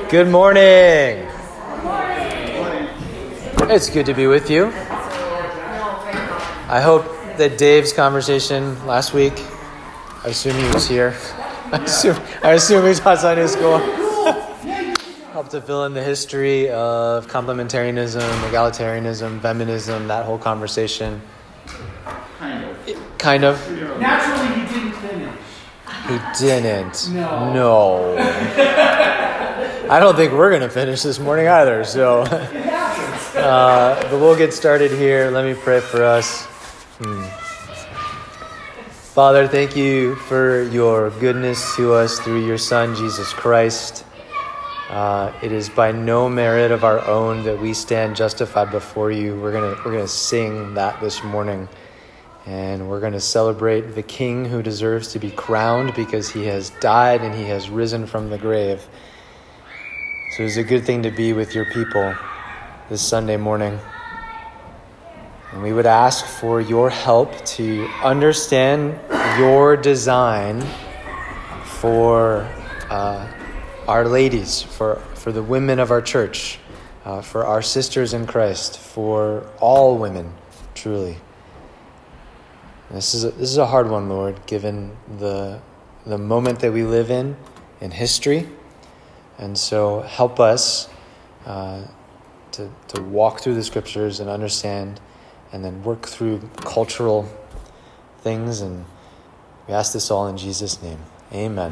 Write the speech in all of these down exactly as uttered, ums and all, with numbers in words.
Good morning. It's good to be with you. I hope that Dave's conversation last week, I assume he was here. I assume, I assume he taught Sunday school. Helped to fill in the history of complementarianism, egalitarianism, feminism, that whole conversation. Kind of. It, kind of. Naturally, he didn't finish. He didn't. No. No. I don't think we're going to finish this morning either. So, uh, but we'll get started here. Let me pray for us. Hmm. Father, thank you for your goodness to us through your Son, Jesus Christ. Uh, it is by no merit of our own that we stand justified before you. We're gonna we're gonna sing that this morning, and we're gonna celebrate the King who deserves to be crowned because he has died and he has risen from the grave. So it's a good thing to be with your people this Sunday morning. And we would ask for your help to understand your design for uh, our ladies, for, for the women of our church, uh, for our sisters in Christ, for all women, truly. And this is a, this is a hard one, Lord, given the the moment that we live in in history. And so help us uh, to to walk through the scriptures and understand, and then work through cultural things. And we ask this all in Jesus' name. Amen.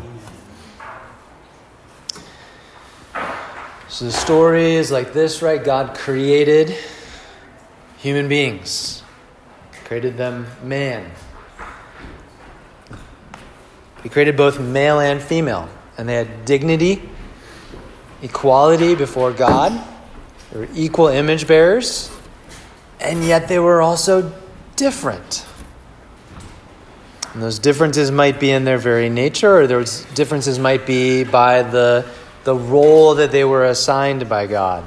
So the story is like this, right? God created human beings. Created them man. He created both male and female. And they had dignity, equality before God. They were equal image bearers. And yet they were also different. And those differences might be in their very nature, or those differences might be by the, the role that they were assigned by God.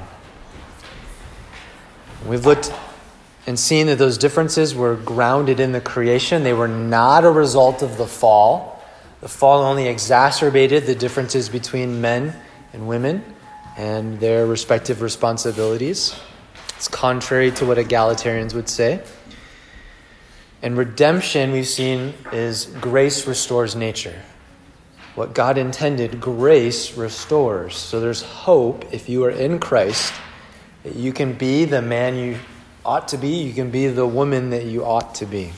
We've looked and seen that those differences were grounded in the creation. They were not a result of the fall. The fall only exacerbated the differences between men and women and their respective responsibilities. It's contrary to what egalitarians would say. And redemption, we've seen, is grace restores nature. What God intended, grace restores. So there's hope if you are in Christ that you can be the man you ought to be. You can be the woman that you ought to be.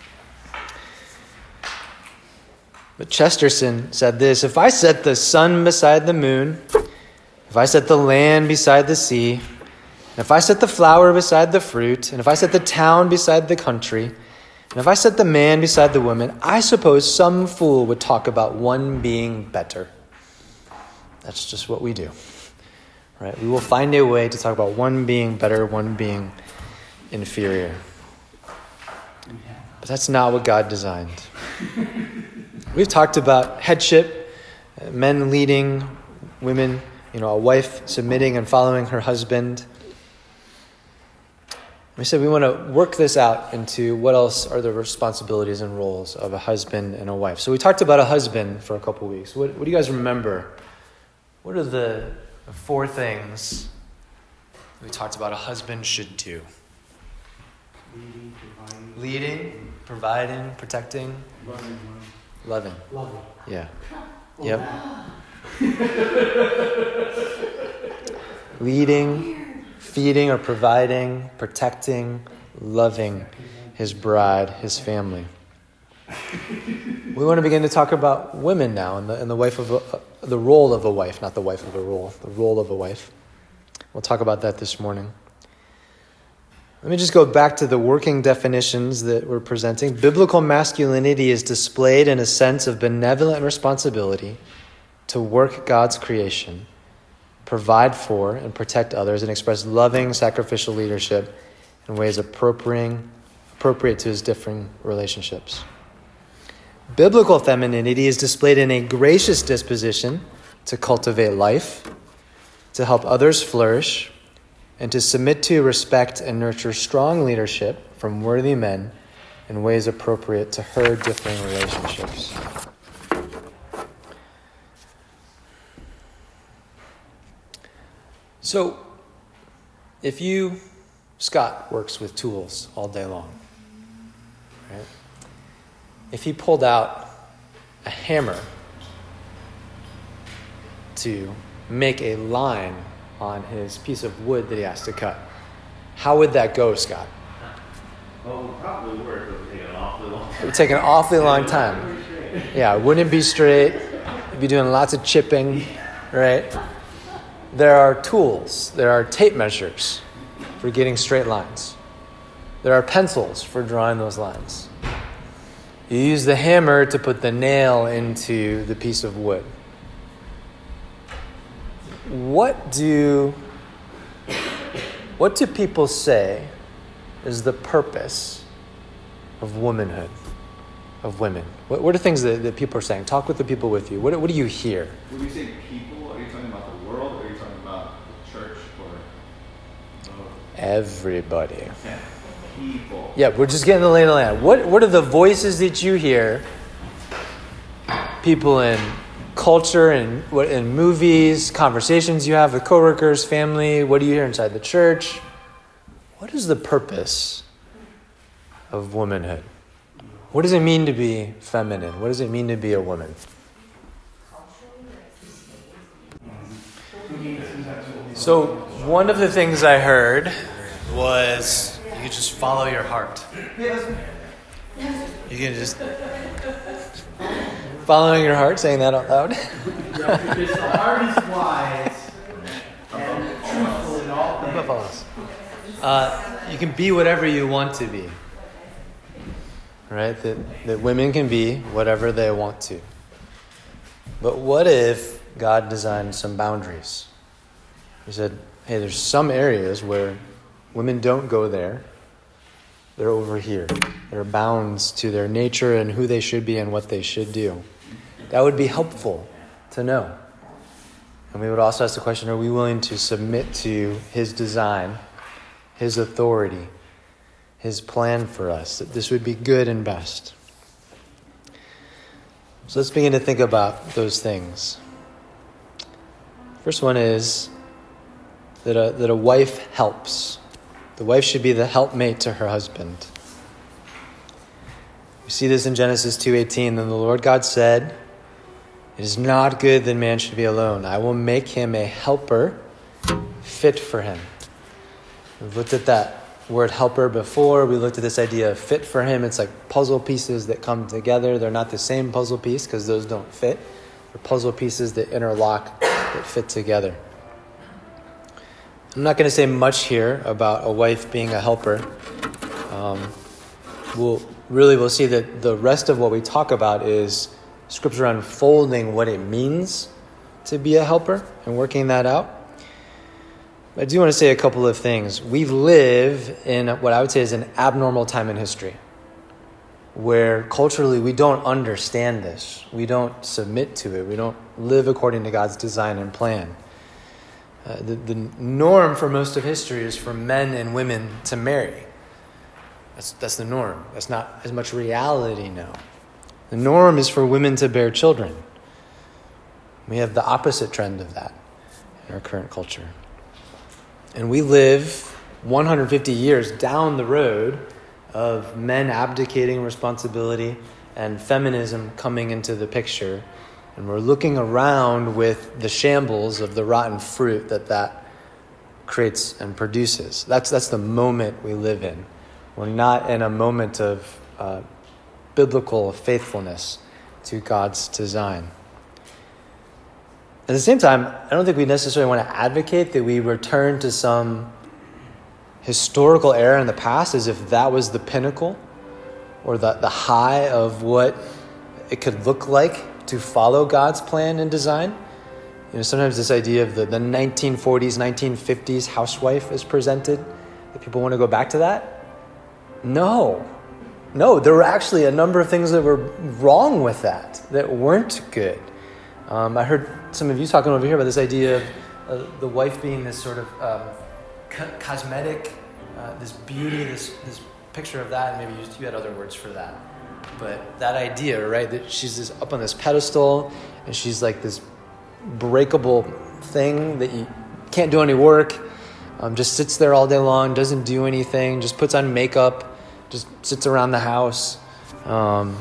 But Chesterton said this: if I set the sun beside the moon, if I set the land beside the sea, and if I set the flower beside the fruit, and if I set the town beside the country, and if I set the man beside the woman, I suppose some fool would talk about one being better. That's just what we do, right? We will find a way to talk about one being better, one being inferior. But that's not what God designed. We've talked about headship, men leading, women, you know, a wife submitting and following her husband. We said we want to work this out into what else are the responsibilities and roles of a husband and a wife. So we talked about a husband for a couple of weeks. What, what do you guys remember? What are the four things we talked about a husband should do? Leading, providing. Leading, providing, protecting. Loving. Loving. Loving. Yeah. Oh, Yep. wow. Leading, feeding or providing, protecting, loving his bride, his family. We want to begin to talk about women now and the, and the wife of a, the role of a wife, not the wife of a role, the role of a wife. We'll talk about that this morning. Let me just go back to the working definitions that we're presenting. Biblical masculinity is displayed in a sense of benevolent responsibility to work God's creation, provide for and protect others, and express loving, sacrificial leadership in ways appropriate, appropriate to his differing relationships. Biblical femininity is displayed in a gracious disposition to cultivate life, to help others flourish, and to submit to, respect, and nurture strong leadership from worthy men in ways appropriate to her differing relationships. So, if you, Scott works with tools all day long, right? If he pulled out a hammer to make a line on his piece of wood that he has to cut, how would that go, Scott? Well, it would probably work, but it would take an awfully long time. It would take an awfully long time. Yeah, it wouldn't be straight. You'd be doing lots of chipping, right? There are tools. There are tape measures for getting straight lines. There are pencils for drawing those lines. You use the hammer to put the nail into the piece of wood. What do what do people say is the purpose of womanhood, of women? What, what are things that, that people are saying? Talk with the people with you. What, what do you hear? When you say people, are you talking about the world, or are you talking about the church, or both? Everybody. Yeah. People. Yeah, we're just getting the lay of the land. What what are the voices that you hear? People in culture and what in movies, conversations you have with coworkers, family. What do you hear inside the church? What is the purpose of womanhood? What does it mean to be feminine? What does it mean to be a woman? So one of the things I heard was you just follow your heart. You can just following your heart, saying that out loud. Because the heart is wise and truthful in all things. Uh, you can be whatever you want to be. Right? That, that women can be whatever they want to. But what if God designed some boundaries? He said, hey, there's some areas where women don't go there. They're over here. There are bounds to their nature and who they should be and what they should do. That would be helpful to know. And we would also ask the question, are we willing to submit to his design, his authority, his plan for us, that this would be good and best? So let's begin to think about those things. First one is that a, that a wife helps. The wife should be the helpmate to her husband. We see this in Genesis two eighteen. Then the Lord God said, it is not good that man should be alone. I will make him a helper fit for him. We've looked at that word helper before. We looked at this idea of fit for him. It's like puzzle pieces that come together. They're not the same puzzle piece because those don't fit. They're puzzle pieces that interlock, that fit together. I'm not going to say much here about a wife being a helper. Um, we'll really we'll see that the rest of what we talk about is Scripture unfolding what it means to be a helper and working that out. I do want to say a couple of things. We live in what I would say is an abnormal time in history, where culturally we don't understand this. We don't submit to it. We don't live according to God's design and plan. Uh, the, the norm for most of history is for men and women to marry. That's, that's the norm. That's not as much reality now. The norm is for women to bear children. We have the opposite trend of that in our current culture. And we live one hundred fifty years down the road of men abdicating responsibility and feminism coming into the picture. And we're looking around with the shambles of the rotten fruit that that creates and produces. That's that's the moment we live in. We're not in a moment of uh, biblical faithfulness to God's design. At the same time, I don't think we necessarily want to advocate that we return to some historical era in the past as if that was the pinnacle or the, the high of what it could look like to follow God's plan and design. You know, sometimes this idea of the, the nineteen forties, nineteen fifties housewife is presented, that people want to go back to that. No. No, there were actually a number of things that were wrong with that, that weren't good. Um, I heard some of you talking over here about this idea of uh, the wife being this sort of um, co- cosmetic, uh, this beauty, this this picture of that. And maybe you, you had other words for that. But that idea, right, that she's this, up on this pedestal and she's like this breakable thing that you can't do any work, um, just sits there all day long, doesn't do anything, just puts on makeup, just sits around the house. Um,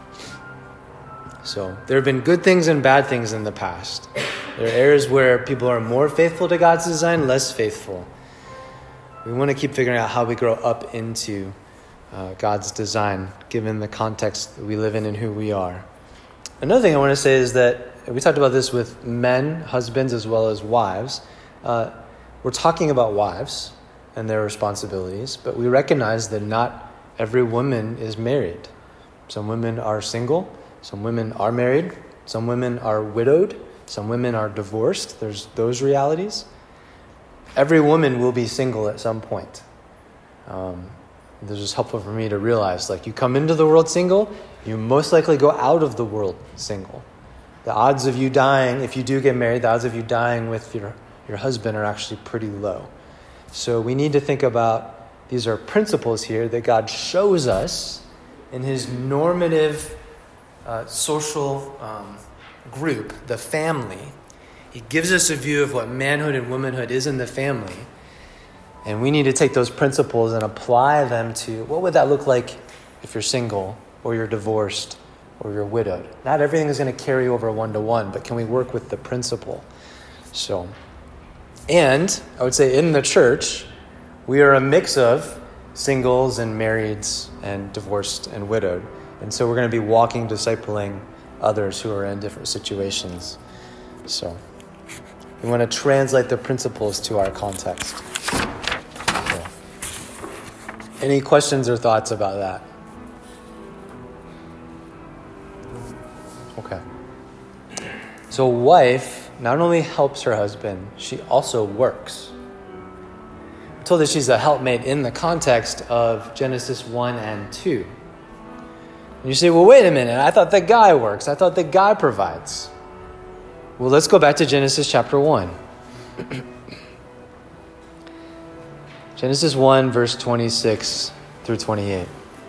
so there have been good things and bad things in the past. There are areas where people are more faithful to God's design, less faithful. We want to keep figuring out how we grow up into uh, God's design, given the context that we live in and who we are. Another thing I want to say is that we talked about this with men, husbands, as well as wives. Uh, we're talking about wives and their responsibilities, but we recognize that not every woman is married. Some women are single, some women are married, some women are widowed, some women are divorced. There's those realities. Every woman will be single at some point. Um, this is helpful for me to realize, like, you come into the world single, you most likely go out of the world single. The odds of you dying, if you do get married, the odds of you dying with your, your husband are actually pretty low. So we need to think about, these are principles here that God shows us in his normative uh, social um, group, the family. He gives us a view of what manhood and womanhood is in the family. And we need to take those principles and apply them to, what would that look like if you're single or you're divorced or you're widowed? Not everything is going to carry over one-to-one, but can we work with the principle? So, and I would say in the church, we are a mix of singles and marrieds and divorced and widowed. And so we're going to be walking, discipling others who are in different situations. So we want to translate the principles to our context. So, any questions or thoughts about that? Okay. So a wife not only helps her husband, she also works. We're told that she's a helpmate in the context of Genesis one and two. And you say, well, wait a minute, I thought the guy works. I thought the guy provides. Well, let's go back to Genesis chapter one. Genesis one, verse twenty-six through twenty-eight.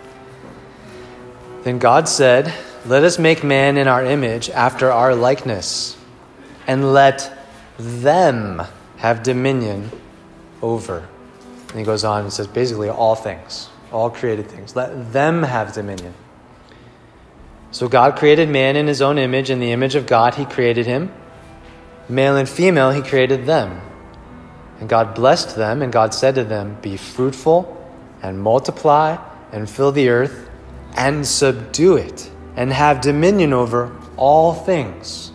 Then God said, let us make man in our image after our likeness, and let them have dominion over. And he goes on and says basically all things, all created things. Let them have dominion. So God created man in his own image. In the image of God, he created him. Male and female, he created them. And God blessed them, and God said to them, be fruitful and multiply and fill the earth and subdue it and have dominion over all things.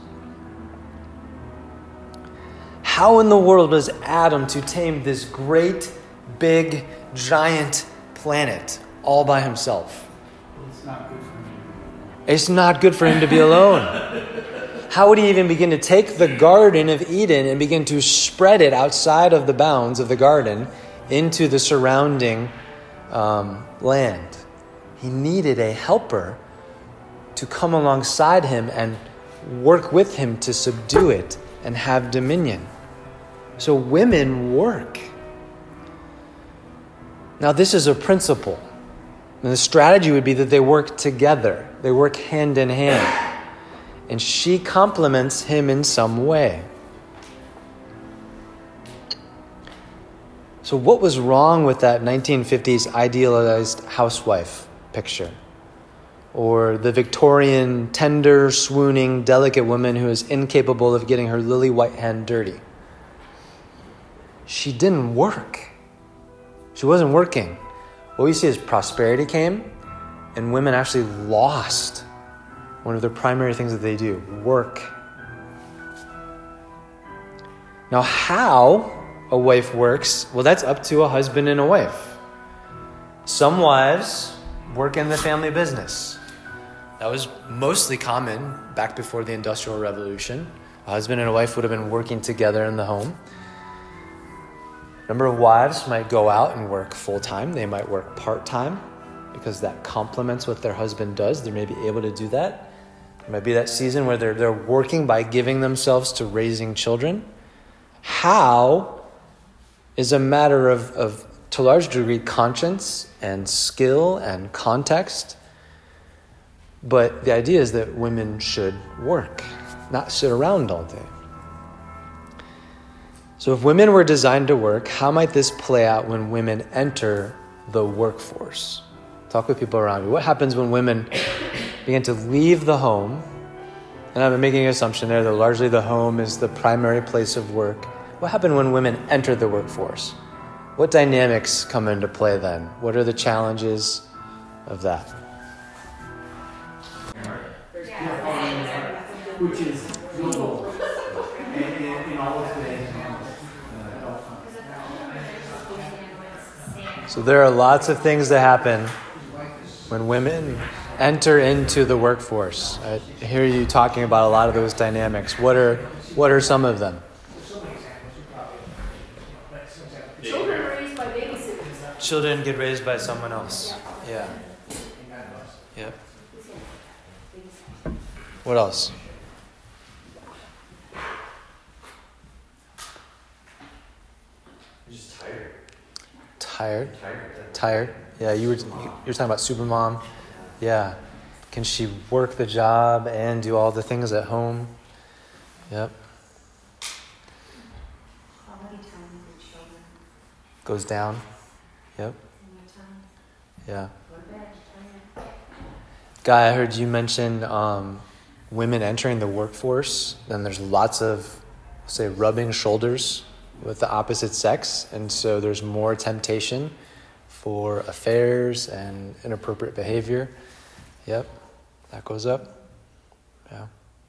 How in the world was Adam to tame this great, big, giant planet all by himself? It's not good for me. It's not good for him to be alone. How would he even begin to take the Garden of Eden and begin to spread it outside of the bounds of the garden into the surrounding um, land? He needed a helper to come alongside him and work with him to subdue it and have dominion. So women work. Now this is a principle. And the strategy would be that they work together. They work hand in hand. And she complements him in some way. So what was wrong with that nineteen fifties idealized housewife picture? Or the Victorian, tender, swooning, delicate woman who is incapable of getting her lily white hand dirty? She didn't work. She wasn't working. What we see is prosperity came, and women actually lost one of the primary things that they do, work. Now, how a wife works, well, that's up to a husband and a wife. Some wives work in the family business. That was mostly common back before the Industrial Revolution. A husband and a wife would have been working together in the home. A number of wives might go out and work full-time. They might work part-time because that complements what their husband does. They may be able to do that. There might be that season where they're, they're working by giving themselves to raising children. How is a matter of, of, to a large degree, conscience and skill and context. But the idea is that women should work, not sit around all day. So if women were designed to work, how might this play out when women enter the workforce? Talk with people around you. What happens when women begin to leave the home? And I'm making an assumption there that largely the home is the primary place of work. What happens when women enter the workforce? What dynamics come into play then? What are the challenges of that? Which is global in, in, in all its ways. So there are lots of things that happen when women enter into the workforce. I hear you talking about a lot of those dynamics. What are what are some of them? Children raised by babysitters. Children get raised by someone else. Yeah. Yep. What else? Just tired. Tired. Tired. Tired. Yeah, you were you were talking about Supermom. Yeah. Can she work the job and do all the things at home? Yep. Quality time with your children. Goes down. Yep. Yeah. Guy, I heard you mention um, women entering the workforce. Then there's lots of, say, rubbing shoulders with the opposite sex. And so there's more temptation for affairs and inappropriate behavior. Yep. That goes up. Yeah.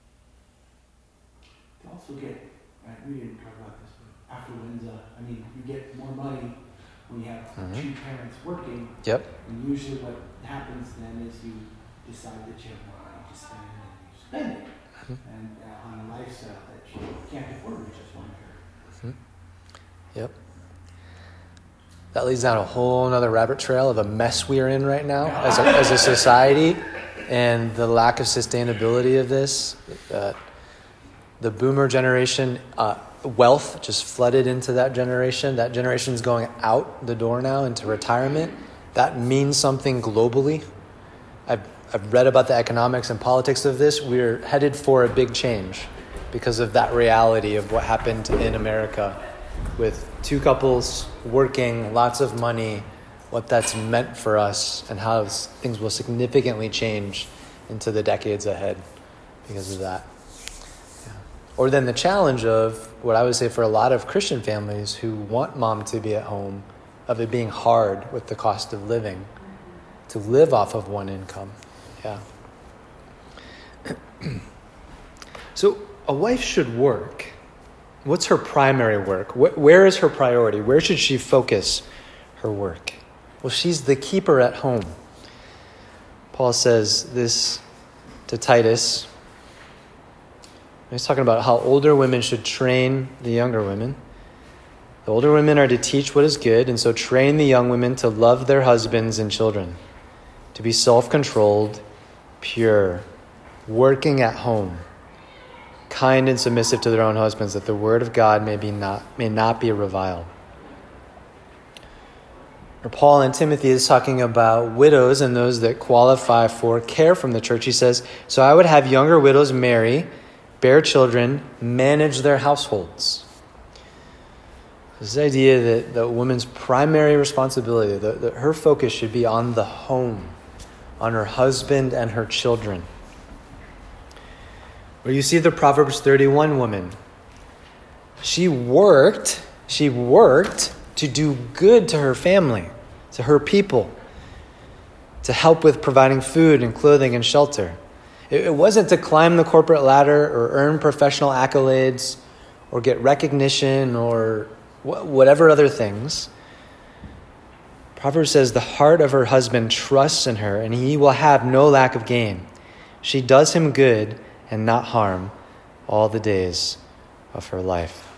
You also get, right, we didn't talk about this, but affluenza, I mean, you get more money when you have Mhm. two parents working. Yep. And usually what happens then is you decide that you have more money to spend and you spend it. Mhm. And uh, on a lifestyle that you can't afford with just one parent. Yep. That leads down a whole nother rabbit trail of a mess we are in right now as a, as a society and the lack of sustainability of this. Uh, the boomer generation, uh, wealth just flooded into that generation. That generation is going out the door now into retirement. That means something globally. I've, I've read about the economics and politics of this. We're headed for a big change because of that reality of what happened in America with two couples working, lots of money, what that's meant for us and how things will significantly change into the decades ahead because of that. Yeah. Or then the challenge of what I would say for a lot of Christian families who want mom to be at home, of it being hard with the cost of living, to live off of one income. Yeah. So a wife should work. What's her primary work? Where is her priority? Where should she focus her work? Well, she's the keeper at home. Paul says this to Titus. He's talking about how older women should train the younger women. The older women are to teach what is good, and so train the young women to love their husbands and children, to be self-controlled, pure, working at home, kind and submissive to their own husbands, that the word of God may be not may not be reviled. Or Paul and Timothy is talking about widows and those that qualify for care from the church. He says, so I would have younger widows marry, bear children, manage their households. This idea that the woman's primary responsibility, that, that her focus should be on the home, on her husband and her children. Where you see the Proverbs thirty-one woman. She worked, she worked to do good to her family, to her people, to help with providing food and clothing and shelter. It, it wasn't to climb the corporate ladder or earn professional accolades or get recognition or wh- whatever other things. Proverbs says the heart of her husband trusts in her and he will have no lack of gain. She does him good and not harm all the days of her life.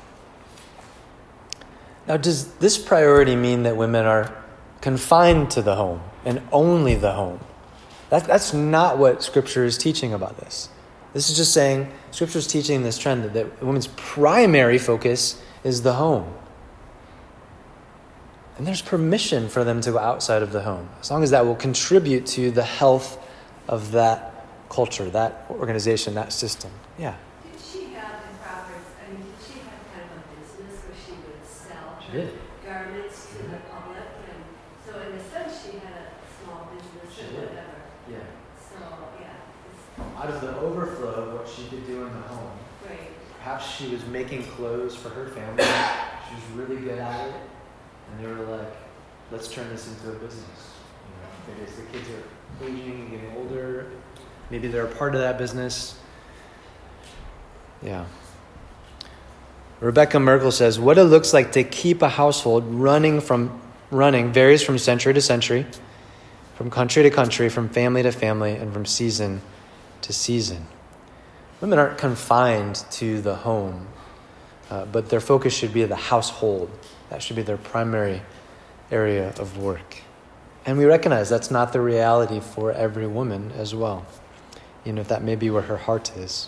Now, does this priority mean that women are confined to the home and only the home? That, that's not what Scripture is teaching about this. This is just saying Scripture is teaching this trend that, that women's primary focus is the home. And there's permission for them to go outside of the home, as long as that will contribute to the health of that culture, that organization, that system. Yeah. Did she have in Proverbs, I mean, did she have kind of a business where she She did. garments to the public, and so in a sense she had a small business She or did. whatever. Yeah. So yeah, it's Out of the overflow of what she could do in the home, great. perhaps she was making clothes for her family. She was really good at it. And they were like, let's turn this into a business. You know, maybe as the kids are aging and getting older, maybe they're a part of that business. Yeah. Rebecca Merkel says, what it looks like to keep a household running from running varies from century to century, from country to country, from family to family, and from season to season. Women aren't confined to the home, uh, but their focus should be the household. That should be their primary area of work. And we recognize that's not the reality for every woman as well, even if that may be where her heart is.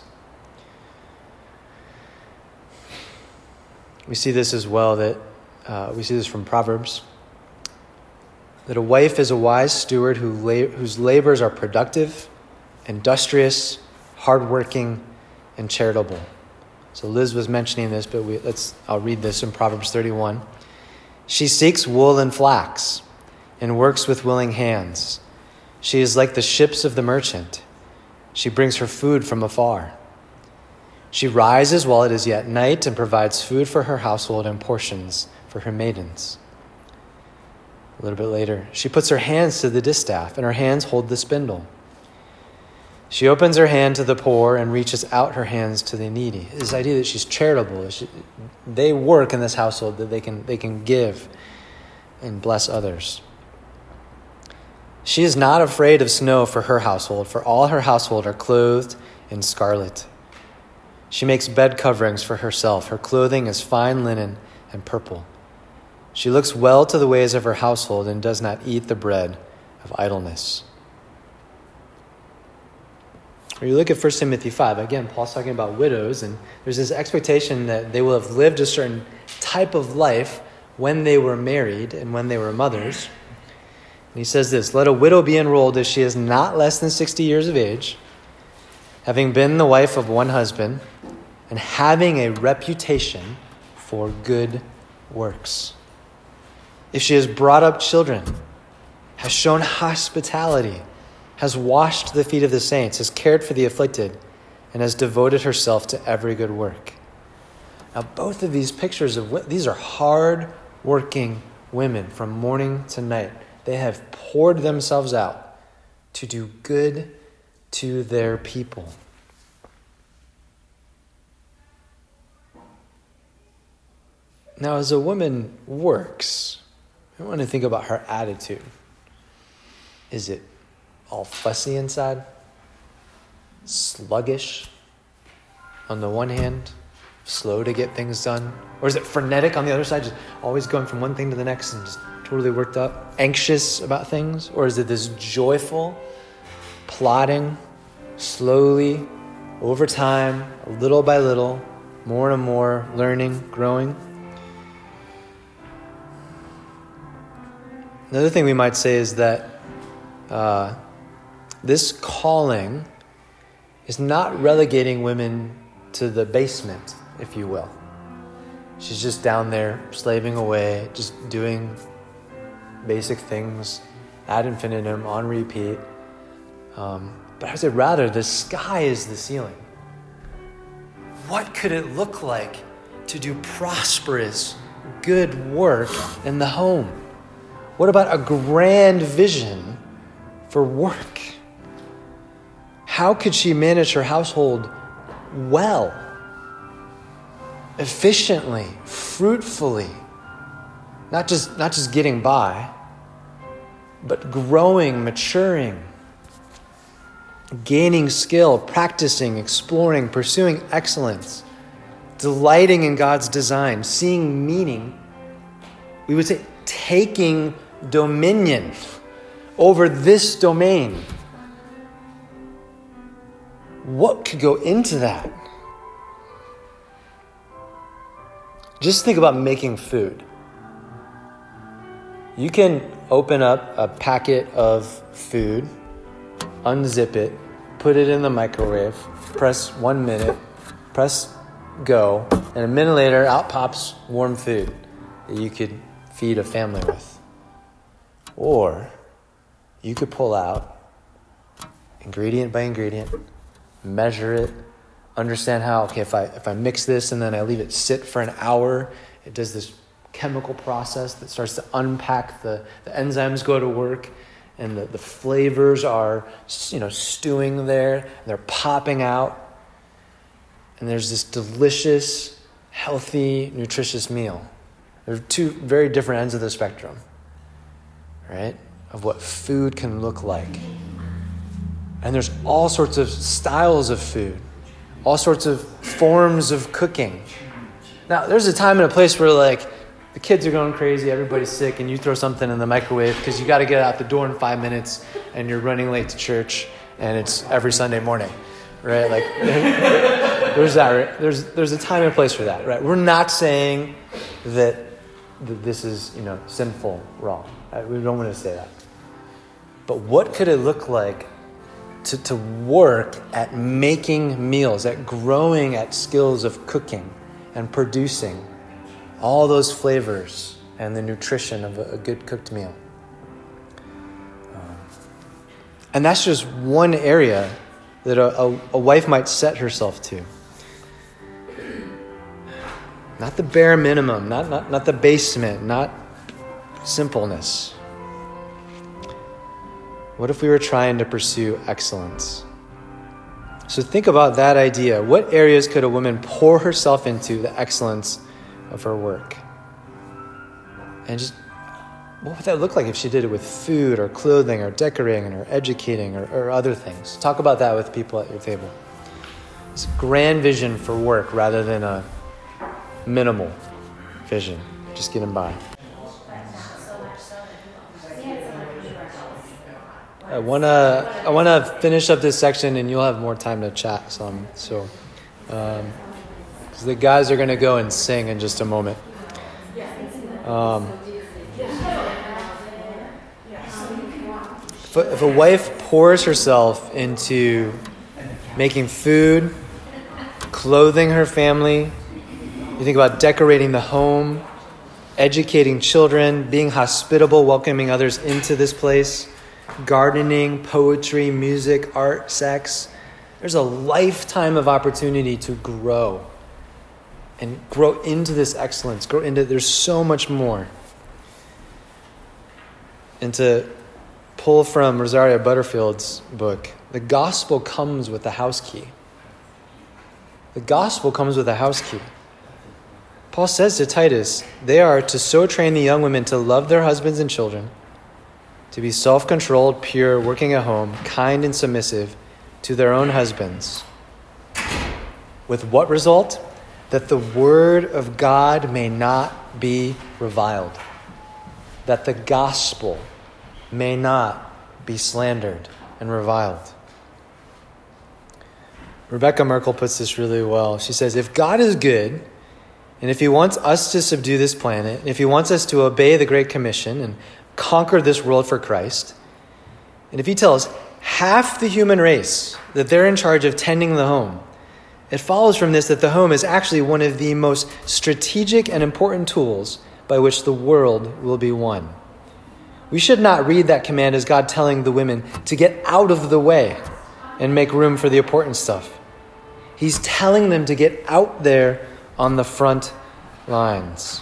We see this as well, that uh, we see this from Proverbs, that a wife is a wise steward who la- whose labors are productive, industrious, hardworking, and charitable. So Liz was mentioning this, but we, let's I'll read this in Proverbs thirty-one. She seeks wool and flax and works with willing hands. She is like the ships of the merchant. She brings her food from afar. She rises while it is yet night and provides food for her household and portions for her maidens. A little bit later, she puts her hands to the distaff, and her hands hold the spindle. She opens her hand to the poor and reaches out her hands to the needy. This idea that she's charitable. She, they work in this household that they can they can give and bless others. She is not afraid of snow for her household, for all her household are clothed in scarlet. She makes bed coverings for herself. Her clothing is fine linen and purple. She looks well to the ways of her household and does not eat the bread of idleness. Or you look at First Timothy five. Again, Paul's talking about widows, and there's this expectation that they will have lived a certain type of life when they were married and when they were mothers. And he says this, let a widow be enrolled if she is not less than sixty years of age, having been the wife of one husband, and having a reputation for good works. If she has brought up children, has shown hospitality, has washed the feet of the saints, has cared for the afflicted, and has devoted herself to every good work. Now, both of these pictures of these are hard-working women from morning to night. They have poured themselves out to do good to their people. Now, as a woman works, I want to think about her attitude. Is it all fussy inside? Sluggish on the one hand? Slow to get things done? Or is it frenetic on the other side, just always going from one thing to the next and just totally worked up? Anxious about things? Or is it this joyful, plodding, slowly, over time, little by little, more and more, learning, growing? Another thing we might say is that uh, this calling is not relegating women to the basement, if you will. She's just down there slaving away, just doing basic things ad infinitum, on repeat. Um, but I would say rather, the sky is the ceiling. What could it look like to do prosperous, good work in the home? What about a grand vision for work? How could she manage her household well, efficiently, fruitfully? Not just, not just getting by, but growing, maturing, gaining skill, practicing, exploring, pursuing excellence, delighting in God's design, seeing meaning. We would say taking dominion over this domain. What could go into that? Just think about making food. You can open up a packet of food, unzip it, put it in the microwave, press one minute, press go, and a minute later, out pops warm food. that you could feed a family with. Or you could pull out ingredient by ingredient, measure it, understand how, okay, if I if I mix this and then I leave it sit for an hour, it does this chemical process that starts to unpack the, the enzymes go to work, and the, the flavors are, you know, stewing there, and they're popping out. And there's this delicious, healthy, nutritious meal. There are two very different ends of the spectrum, right, of what food can look like. And there's all sorts of styles of food, all sorts of forms of cooking. Now, there's a time and a place where, like, the kids are going crazy, everybody's sick, and you throw something in the microwave because you got to get out the door in five minutes, and you're running late to church, and it's every Sunday morning, right? Like, there's that. Right? There's there's a time and a place for that, right? We're not saying that, that this is, you know, sinful, wrong. We don't want to say that. But what could it look like to, to work at making meals, at growing at skills of cooking and producing all those flavors and the nutrition of a, a good cooked meal? Um, and that's just one area that a, a, a wife might set herself to. Not the bare minimum, not, not, not the basement, not simpleness. What if we were trying to pursue excellence? So think about that idea. What areas could a woman pour herself into the excellence of her work? And just, what would that look like if she did it with food or clothing or decorating or educating or, or other things? Talk about that with people at your table. It's a grand vision for work rather than a minimal vision. Just getting by. I wanna I wanna finish up this section, and you'll have more time to chat some. So, um, 'cause the guys are gonna go and sing in just a moment. Um, if, a, if a wife pours herself into making food, clothing her family, you think about decorating the home, educating children, being hospitable, welcoming others into this place, gardening, poetry, music, art, sex. There's a lifetime of opportunity to grow and grow into this excellence. Grow into, there's so much more. And to pull from Rosaria Butterfield's book, the gospel comes with the house key. The gospel comes with a house key. Paul says to Titus, they are to so train the young women to love their husbands and children, to be self-controlled, pure, working at home, kind and submissive to their own husbands. With what result? That the word of God may not be reviled. That the gospel may not be slandered and reviled. Rebecca Merkel puts this really well. She says, if God is good, and if he wants us to subdue this planet, and if he wants us to obey the Great Commission and conquer this world for Christ, and if he tells half the human race that they're in charge of tending the home, it follows from this that the home is actually one of the most strategic and important tools by which the world will be won. We should not read that command as God telling the women to get out of the way and make room for the important stuff. He's telling them to get out there on the front lines.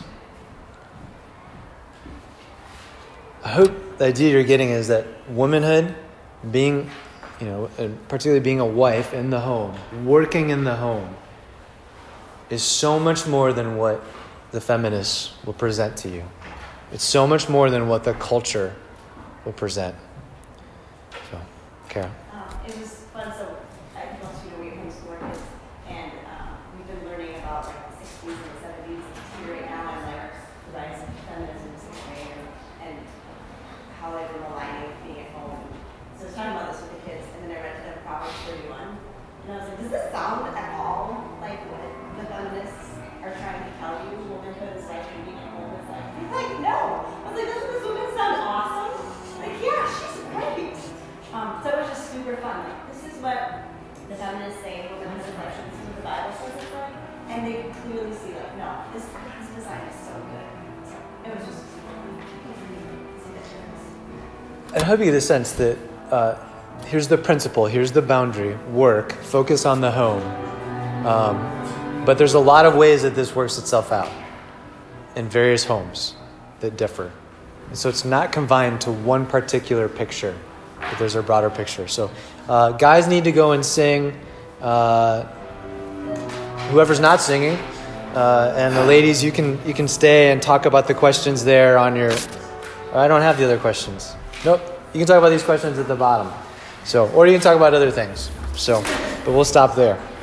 I hope the idea you're getting is that womanhood, being, you know, and particularly being a wife in the home, working in the home, is so much more than what the feminists will present to you. It's so much more than what the culture will present. So, Kara. Um, it was fun. So I can most of you know we homeschool our kids, and um, we've been learning about like the sixties and the seventies. And right now, I'm like the rise of feminism in sixth grade, and, and how they've been aligning with being at home. So I was talking about this with the kids, and then I read to them Proverbs thirty-one, and I was like, does this sound at all like what the feminists are trying to tell you? Womanhood is like being at home. It's like, he's like, no. I was like, doesn't this woman sound awesome? Like, yeah, she's great. Um, so it was just super I hope you get the sense that uh, here's the principle, here's the boundary, work, focus on the home. Um, but there's a lot of ways that this works itself out in various homes that differ. And so it's not confined to one particular picture, but there's a broader picture. So uh, guys need to go and sing. Uh, whoever's not singing, uh, and the ladies, you can you can stay and talk about the questions there on your... I don't have the other questions. Nope. You can talk about these questions at the bottom. So, or you can talk about other things. So, but we'll stop there.